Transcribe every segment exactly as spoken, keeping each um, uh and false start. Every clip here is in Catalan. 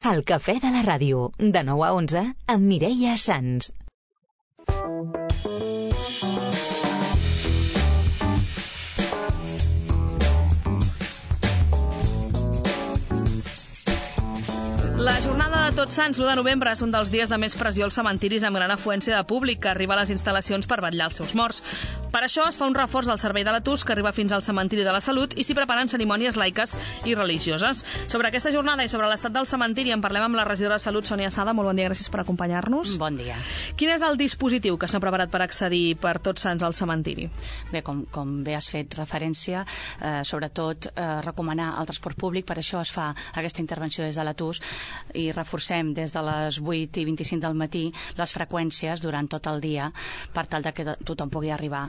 El cafè de la ràdio, de nou a onze, amb Mireia Sans. La jornada de Tots Sants, l'u de novembre, és un dels dies de més pressió als cementiris amb gran afluència de públic que arriba a les instal·lacions per vetllar els seus morts. Per això es fa un reforç del servei de l'A T U S que arriba fins al cementiri de la Salut i s'hi preparen cerimònies laiques i religioses. Sobre aquesta jornada i sobre l'estat del cementiri en parlem amb la regidora de Salut, Sònia Sada. Molt bon dia, gràcies per acompanyar-nos. Bon dia. Quin és el dispositiu que s'ha preparat per accedir per Tots Sants al cementiri? Bé, com, com bé has fet referència, eh, sobretot eh, recomanar el transport públic, per això es fa aquesta intervenció des de l'A T U S i reforcem des de les vuit i vint-i-cinc del matí les freqüències durant tot el dia per tal de que tothom pugui arribar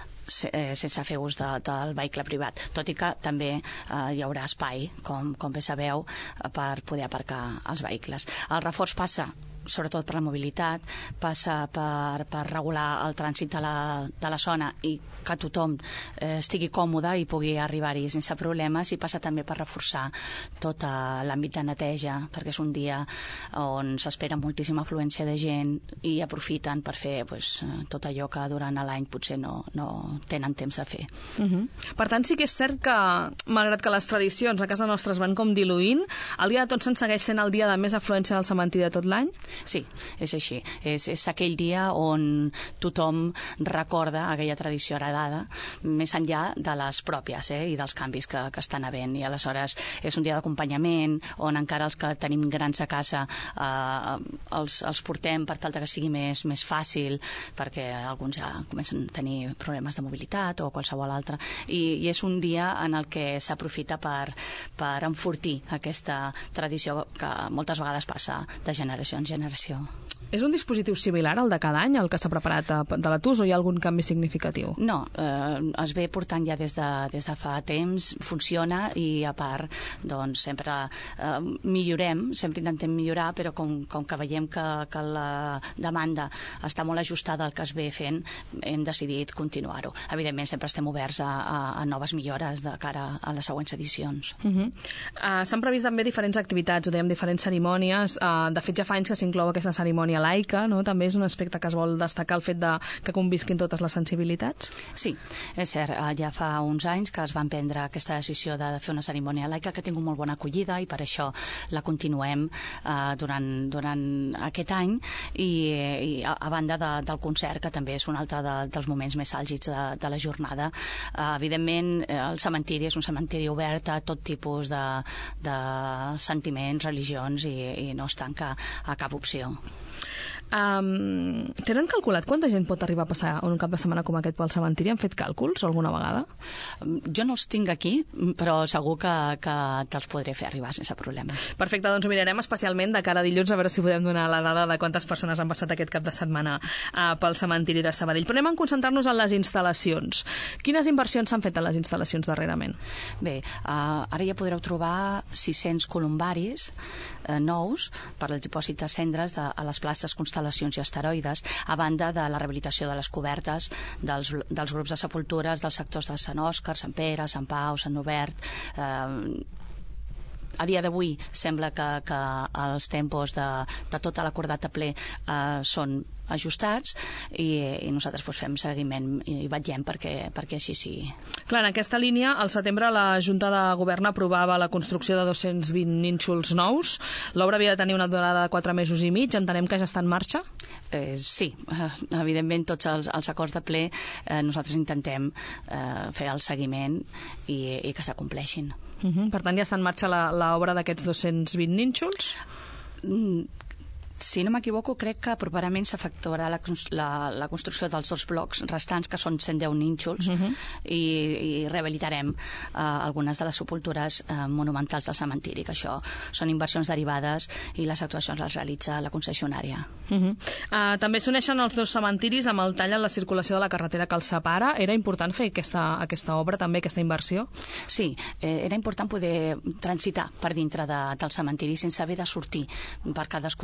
sense fer ús de, del vehicle privat, tot i que també eh, hi haurà espai, com, com bé sabeu, per poder aparcar els vehicles. El reforç passa sobretot per la mobilitat, passa per, per regular el trànsit de la, de la zona i que tothom eh, estigui còmode i pugui arribar-hi sense problemes, i passa també per reforçar tot l'àmbit de neteja, perquè és un dia on s'espera moltíssima afluència de gent i aprofiten per fer pues, tot allò que durant l'any potser no, no tenen temps de fer. Uh-huh. Per tant, sí que és cert que, malgrat que les tradicions a casa nostra es van com diluint, el dia de Tots Sants segueix sent el dia de més afluència del cementiri de tot l'any? Sí, és així. És, és aquell dia on tothom recorda aquella tradició heredada, més enllà de les pròpies eh, i dels canvis que, que estan havent. I aleshores és un dia d'acompanyament on encara els que tenim grans a casa eh, els, els portem per tal que sigui més, més fàcil, perquè alguns ja comencen a tenir problemes de mobilitat o qualsevol altre. I, i és un dia en el que s'aprofita per, per enfortir aquesta tradició que moltes vegades passa de generació en generació. És un dispositiu similar al de cada any, el que s'ha preparat de l'A T U S, o hi ha algun canvi significatiu? No, eh, es ve portant ja des de, des de fa temps, funciona, i a part doncs sempre eh, millorem, sempre intentem millorar, però com, com que veiem que, que la demanda està molt ajustada al que es ve fent, hem decidit continuar-ho. Evidentment sempre estem oberts a, a, a noves millores de cara a les següents edicions. Uh-huh. uh, S'han previst també diferents activitats, ho dèiem, diferents cerimònies. Uh, de fet ja fa anys que s'inclou aquesta cerimònia laica, no? També és un aspecte que es vol destacar, el fet de que convisquin totes les sensibilitats? Sí, és cert, ja fa uns anys que es van prendre aquesta decisió de fer una cerimònia laica que ha tingut molt bona acollida i per això la continuem eh, durant, durant aquest any, i, i a, a banda de, del concert, que també és un altre de, dels moments més àlgids de, de la jornada. Eh, evidentment, el cementiri és un cementiri obert a tot tipus de, de sentiments, religions, i, i no es tanca a cap opció. Um, tenen calculat quanta gent pot arribar a passar un cap de setmana com aquest pel cementiri? Han fet càlculs alguna vegada? Jo no els tinc aquí, però segur que, que te'ls podré fer arribar sense problema. Perfecte, doncs ho mirarem especialment de cara a dilluns, a veure si podem donar la dada de quantes persones han passat aquest cap de setmana uh, pel cementiri de Sabadell. Però anem a concentrar-nos en les instal·lacions. Quines inversions s'han fet a les instal·lacions darrerament? Bé, uh, ara ja podreu trobar sis-cents columbaris uh, nous per al dipòsit de cendres de, a les places constel·lacions i asteroides, a banda de la rehabilitació de les cobertes dels, dels grups de sepultures dels sectors de Sant Òscar, Sant Pere, Sant Pau, Sant Obert. Eh, a dia d'avui sembla que, que els tempos de, de tot l'acordat a ple eh, són ajustats, i, i nosaltres pues, fem seguiment i vetllem perquè, perquè així sigui. Clar, en aquesta línia, al setembre la Junta de Govern aprovava la construcció de dos-cents vint nínxols nous. L'obra havia de tenir una durada de quatre mesos i mig. Entenem que ja està en marxa? Eh, sí, eh, evidentment tots els, els acords de ple eh, nosaltres intentem eh, fer el seguiment i, i que s'acompleixin. Uh-huh. Per tant, ja està en marxa l'obra d'aquests dos-cents vint nínxols? Mm. Si no m'equivoco, crec que properament s'efectuarà la, la, la construcció dels dos blocs restants, que són cent deu nínxols, uh-huh. i, i rehabilitarem uh, algunes de les sepultures uh, monumentals del cementiri, que això són inversions derivades i les actuacions les realitza la concessionària. Uh-huh. uh, també s'uneixen els dos cementiris amb el tall en la circulació de la carretera que els separa. Era important fer aquesta, aquesta obra, també, aquesta inversió? Sí, eh, era important poder transitar per dintre de, del cementiri sense haver de sortir per cadascun del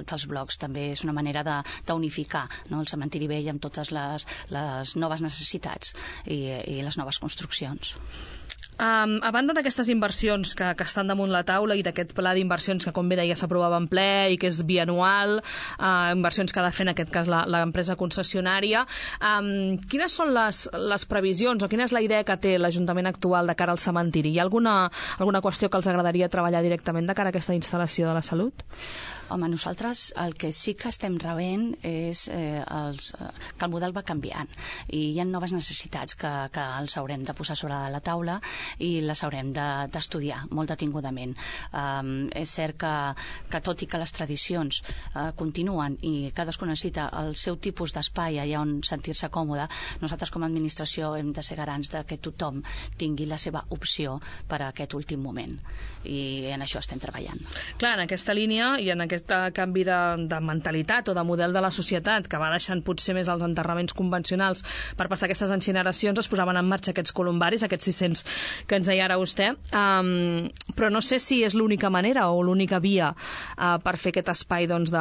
tots els blocs. També és una manera d'unificar, no?, el cementiri vell amb totes les, les noves necessitats i, i les noves construccions. Um, a banda d'aquestes inversions que, que estan damunt la taula i d'aquest pla d'inversions que, com bé deia, s'aprovava en ple i que és bianual, uh, inversions que ha de fer en aquest cas l'empresa concessionària, um, quines són les, les previsions o quina és la idea que té l'Ajuntament actual de cara al cementiri? Hi ha alguna, alguna qüestió que els agradaria treballar directament de cara a aquesta instal·lació de la salut? Home, nosaltres el que sí que estem rebent és eh, els, eh, que el model va canviant i hi ha noves necessitats que, que els haurem de posar sobre la taula i les haurem d'estudiar de, molt detingudament. Um, és cert que, que tot i que les tradicions uh, continuen i cadascú necessita el seu tipus d'espai allà on sentir-se còmode, nosaltres com a administració hem de ser garants de que tothom tingui la seva opció per a aquest últim moment i en això estem treballant. Clar, en aquesta línia i en aquest canvi de, de mentalitat o de model de la societat que va deixant potser més els enterraments convencionals per passar aquestes incineracions, es posaven en marxa aquests columbaris, aquests sis-cents que ens deia ara vostè, um, però no sé si és l'única manera o l'única via uh, per fer aquest espai doncs,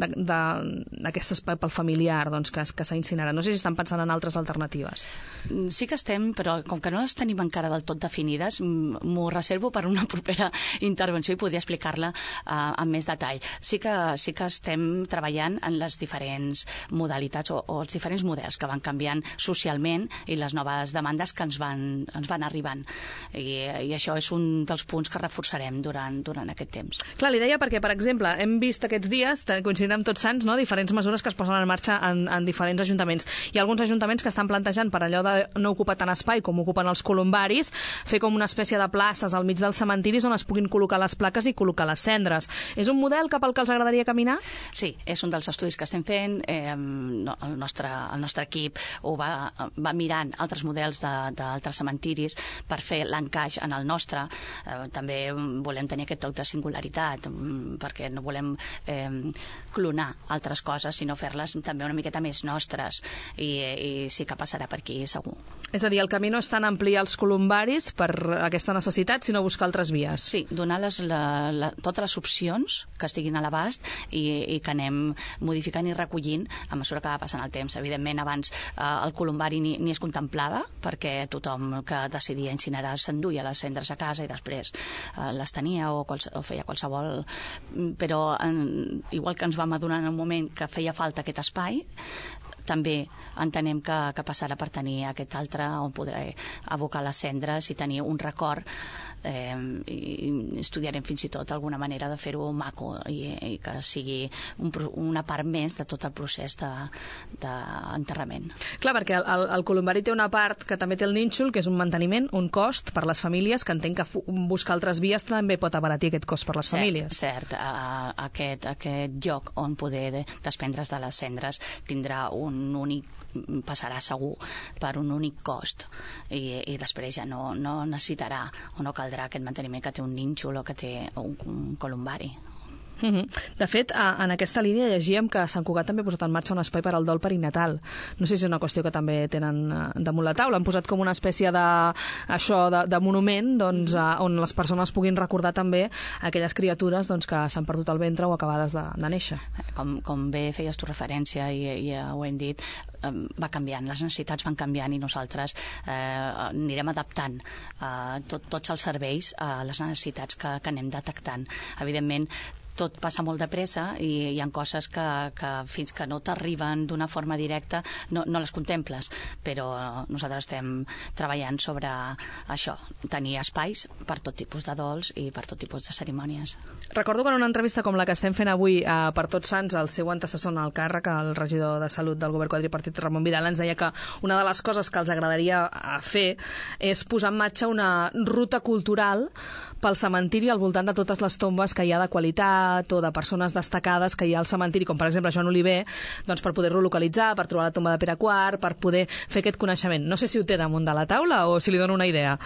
d'aquest espai pel familiar doncs, que, que s'ha incinerat. No sé si estan pensant en altres alternatives. Sí que estem, però com que no les tenim encara del tot definides, m'ho reservo per una propera intervenció i poder explicar-la uh, amb més detall. Sí que, sí que estem treballant en les diferents modalitats o, o els diferents models que van canviant socialment i les noves demandes que ens van, ens van arribant. I, i això és un dels punts que reforçarem durant, durant aquest temps. Clar, li deia perquè, per exemple, hem vist aquests dies, coincidint amb Tots Sants, no?, diferents mesures que es posen en marxa en, en diferents ajuntaments. Hi ha alguns ajuntaments que estan plantejant, per allò de no ocupar tant espai com ocupen els columbaris, fer com una espècie de places al mig dels cementiris on es puguin col·locar les plaques i col·locar les cendres. És un model cap al que els agradaria caminar? Sí, és un dels estudis que estem fent. Eh, no, el, nostre, el nostre equip ho va, va mirant altres models d'altres cementiris per fer l'encaix en el nostre. Eh, també volem tenir aquest toc de singularitat perquè no volem eh, clonar altres coses, sinó fer-les també una miqueta més nostres i, i sí que passarà per aquí, segur. És a dir, el camí no és tan ampliar els columbaris per aquesta necessitat, sinó buscar altres vies. Sí, donar les, la, la, totes les opcions que estiguin a l'abast i, i que anem modificant i recollint a mesura que va passant el temps. Evidentment, abans eh, el columbari ni, ni es contemplava perquè tothom que decidia incinerar s'enduia les cendres a casa i després eh, les tenia o, quals, o feia qualsevol... Però en, igual que ens vam adonar en un moment que feia falta aquest espai, també entenem que, que passarà per tenir aquest altre on podré abocar les cendres i tenir un record eh, i estudiarem fins i tot alguna manera de fer-ho maco i, i que sigui un, una part més de tot el procés d'enterrament. De, Clar, perquè el, el columbari té una part que també té el nínxol, que és un manteniment, un cost per les famílies, que entenc que buscar altres vies també pot abaratir aquest cost per les cert, famílies. Cert, uh, aquest, aquest lloc on poder desprendre's de les cendres tindrà un únic, passarà segur per un únic cost i, i després ja no, no necessitarà o no caldrà aquest manteniment que té un nínxol o que té un, un columbari. Uh-huh. De fet, en aquesta línia llegíem que Sant Cugat també ha posat en marxa un espai per al dol perinatal. No sé si és una qüestió que també tenen damunt la taula. Han posat com una espècie de, això, de, de monument doncs, on les persones puguin recordar també aquelles criatures doncs, que s'han perdut el ventre o acabades de, de néixer. Com, com bé feies tu referència i, i ho hem dit, va canviant, les necessitats van canviant i nosaltres eh, anirem adaptant eh, tot, tots els serveis a les necessitats que, que anem detectant. Evidentment, tot passa molt de pressa i hi ha coses que, que fins que no t'arriben d'una forma directa no, no les contemples, però nosaltres estem treballant sobre això, tenir espais per tot tipus de dols i per tot tipus de cerimònies. Recordo que en una entrevista com la que estem fent avui eh, per Tots Sants, el seu antecessor en el càrrec, el regidor de Salut del govern quadripartit Ramon Vidal, ens deia que una de les coses que els agradaria fer és posar en marxa una ruta cultural pel cementiri al voltant de totes les tombes que hi ha de qualitat o de persones destacades que hi ha al cementiri, com per exemple Joan Oliver, doncs per poder-lo localitzar, per trobar la tomba de Pere quart, per poder fer aquest coneixement. No sé si ho té damunt de la taula o si li dono una idea.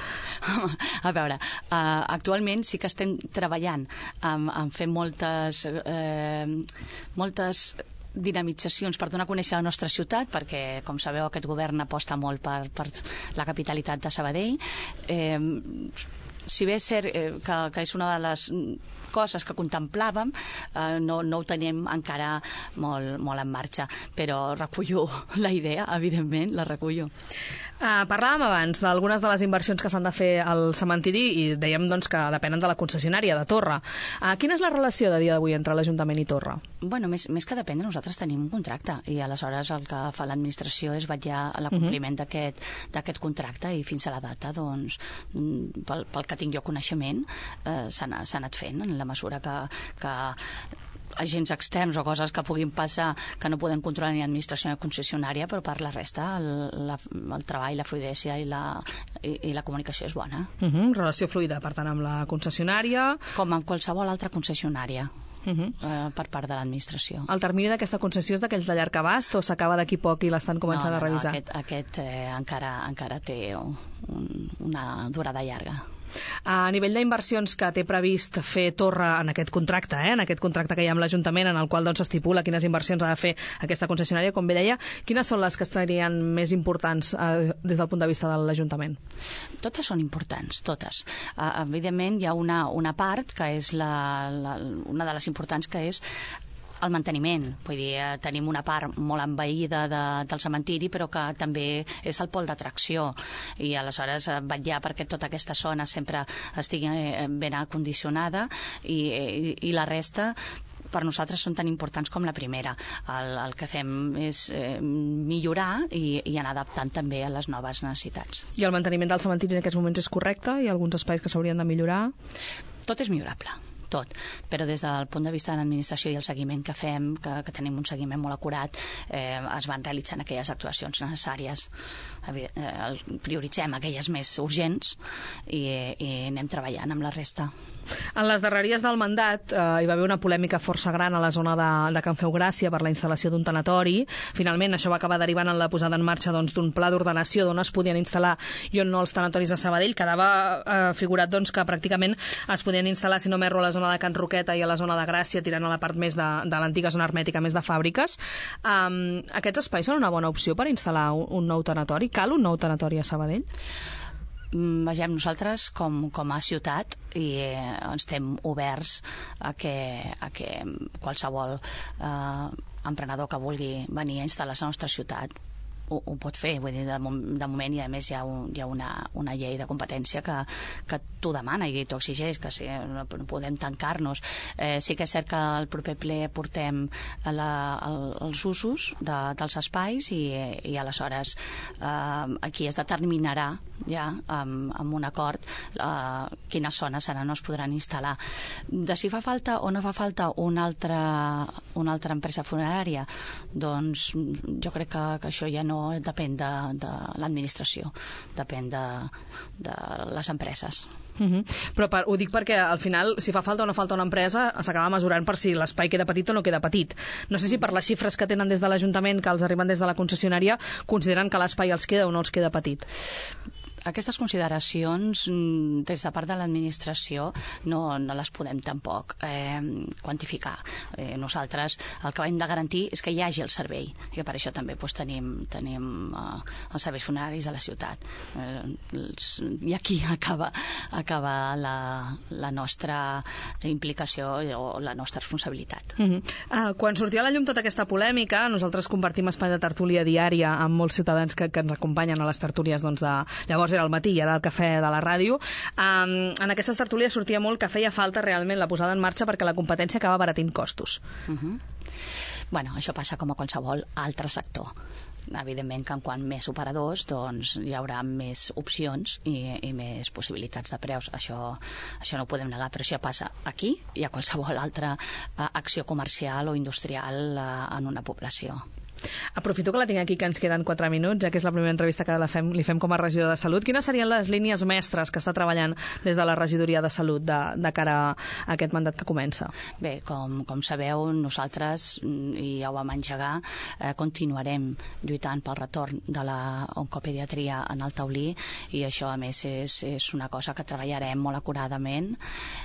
A veure, uh, actualment sí que estem treballant en, en fer moltes... Eh, moltes dinamitzacions per donar a conèixer la nostra ciutat, perquè, com sabeu, aquest govern aposta molt per, per la capitalitat de Sabadell. Eh, si bé és cert eh, que, que és una de les coses que contemplàvem, eh, no, no ho tenim encara molt, molt en marxa, però recullo la idea, evidentment, la recullo. Uh, parlàvem abans d'algunes de les inversions que s'han de fer al cementiri i dèiem doncs, que depenen de la concessionària, de Torra. Uh, quina és la relació de dia d'avui entre l'Ajuntament i Torra? Bueno, més, més que dependre, nosaltres tenim un contracte i aleshores el que fa l'administració és vetllar a l'acompliment uh -huh. d'aquest contracte i fins a la data, doncs, pel, pel que tinc jo coneixement, eh, s'ha anat fent en la mesura que, que agents externs o coses que puguin passar que no podem controlar ni administració ni concessionària, però per la resta el, la, el treball, la fluidesa i la, i, i la comunicació és bona. Uh -huh. Relació fluida, per tant, amb la concessionària... Com amb qualsevol altra concessionària. Uh -huh. eh, per part de l'administració. El termini d'aquesta concessió és d'aquells de llarg abast o s'acaba d'aquí poc i l'estan començant no, no, a revisar? No, aquest, aquest eh, encara, encara té un, una durada llarga. A nivell d'inversions que té previst fer Torra en aquest contracte, eh, en aquest contracte que hi ha amb l'Ajuntament, en el qual doncs, s'estipula quines inversions ha de fer aquesta concessionària, com bé deia, quines són les que estarien més importants eh, des del punt de vista de l'Ajuntament? Totes són importants, totes. Uh, evidentment hi ha una, una part que és la, la, una de les importants, que és el manteniment. Vull dir, eh, tenim una part molt envaïda de, del cementiri, però que també és el pol d'atracció i aleshores eh, vetllar perquè tota aquesta zona sempre estigui eh, ben acondicionada i, i, i la resta per nosaltres són tan importants com la primera. El, el que fem és eh, millorar i, i anar adaptant també a les noves necessitats. I el manteniment del cementiri en aquests moments és correcte? Hi ha alguns espais que s'haurien de millorar? Tot és millorable. Tot, però des del punt de vista de l'administració i el seguiment que fem, que, que tenim un seguiment molt acurat, eh, es van realitzant aquelles actuacions necessàries. Eh, prioritzem aquelles més urgents i, i anem treballant amb la resta. En les darreries del mandat eh, hi va haver una polèmica força gran a la zona de, de Can Feu Gràcia per la instal·lació d'un tanatori. Finalment això va acabar derivant en la posada en marxa doncs, d'un pla d'ordenació d'on es podien instal·lar i on no els tanatoris de Sabadell. Quedava eh, figurat doncs, que pràcticament es podien instal·lar, si no m'erro, a la zona de Can Roqueta i a la zona de Gràcia, tirant a la part més de, de l'antiga zona hermètica, més de fàbriques. Um, aquests espais són una bona opció per instal·lar un, un nou tanatori? Cal un nou tanatori a Sabadell? Vegem, nosaltres com, com a ciutat i eh, estem oberts a que, a que qualsevol eh, emprenedor que vulgui venir a instal·lar-se a la nostra ciutat ho, ho pot fer, vull dir, de, de moment i a més hi ha, un, hi ha una, una llei de competència que, que t'ho demana i t'ho exigeix, que sí, no, no podem tancar-nos. Eh, sí que és cert que al proper ple portem la, el, els usos de, dels espais i, i aleshores eh, aquí es determinarà ja amb, amb un acord eh, quines zones ara no es podran instal·lar. De si fa falta o no fa falta una altra, una altra empresa funerària, doncs jo crec que, que això ja no depèn de, de l'administració, depèn de, de les empreses. Uh -huh. Però per, ho dic perquè al final, si fa falta o no falta una empresa, s'acaba mesurant per si l'espai queda petit o no queda petit. No sé si per les xifres que tenen des de l'Ajuntament, que els arriben des de la concessionària, consideren que l'espai els queda o no els queda petit. Aquestes consideracions des de part de l'administració no, no les podem tampoc eh, quantificar. Eh, nosaltres el que hem de garantir és que hi hagi el servei i per això també doncs, tenim, tenim eh, els serveis funeraris de la ciutat. Eh, els, I aquí acaba, acaba la, la nostra implicació o la nostra responsabilitat. Uh -huh. uh, quan sortia a la llum tota aquesta polèmica, nosaltres compartim espai de tertúlia diària amb molts ciutadans que, que ens acompanyen a les tertúlies doncs, de llavors era al matí i ara el cafè de la ràdio. Um, en aquestes tertúlies sortia molt que feia falta realment la posada en marxa perquè la competència acaba abaratint costos. Uh -huh. Bueno, això passa com a qualsevol altre sector. Evidentment que en quant més operadors doncs hi haurà més opcions i, i més possibilitats de preus. Això, això no ho podem negar, però això passa aquí i a qualsevol altra uh, acció comercial o industrial uh, en una població. Aprofito que la tinc aquí, que ens queden quatre minuts, ja que és la primera entrevista que la fem, li fem com a regidor de Salut. Quines serien les línies mestres que està treballant des de la regidoria de Salut de, de cara a aquest mandat que comença? Bé, com, com sabeu, nosaltres, i ja ho vam engegar, eh, continuarem lluitant pel retorn de la oncopediatria en el taulí i això, a més, és, és una cosa que treballarem molt acuradament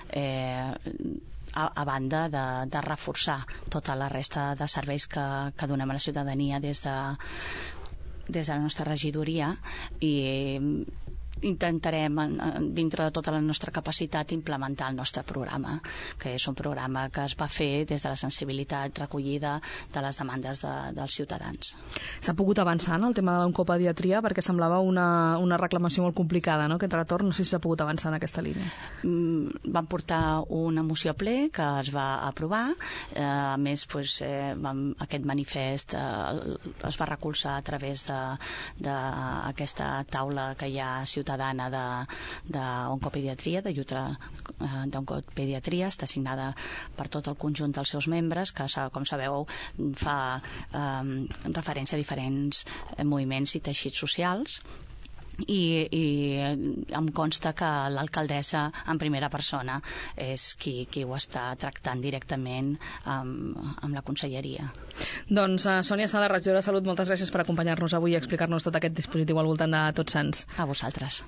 eh, A, a banda de, de reforçar tota la resta de serveis que, que donem a la ciutadania des de, des de la nostra regidoria i, intentarem, dintre de tota la nostra capacitat, implementar el nostre programa, que és un programa que es va fer des de la sensibilitat recollida de les demandes de, dels ciutadans. S'ha pogut avançar en el tema de l'oncopediatria, perquè semblava una, una reclamació molt complicada, no?, aquest retorn. No sé si s'ha pogut avançar en aquesta línia. Mm, vam portar una moció a ple que es va aprovar, eh, a més pues, eh, vam, aquest manifest eh, es va recolzar a través d'aquesta taula que hi ha ciutadana d'oncopediatria, de, de lluita eh, d'oncopediatria, està signada per tot el conjunt dels seus membres, que, com sabeu, fa eh, referència a diferents moviments i teixits socials. I, i em consta que l'alcaldessa en primera persona és qui, qui ho està tractant directament amb, amb la conselleria. Doncs uh, Sònia Sala, regidora de Salut, moltes gràcies per acompanyar-nos avui i explicar-nos tot aquest dispositiu al voltant de Tots Sants. A vosaltres.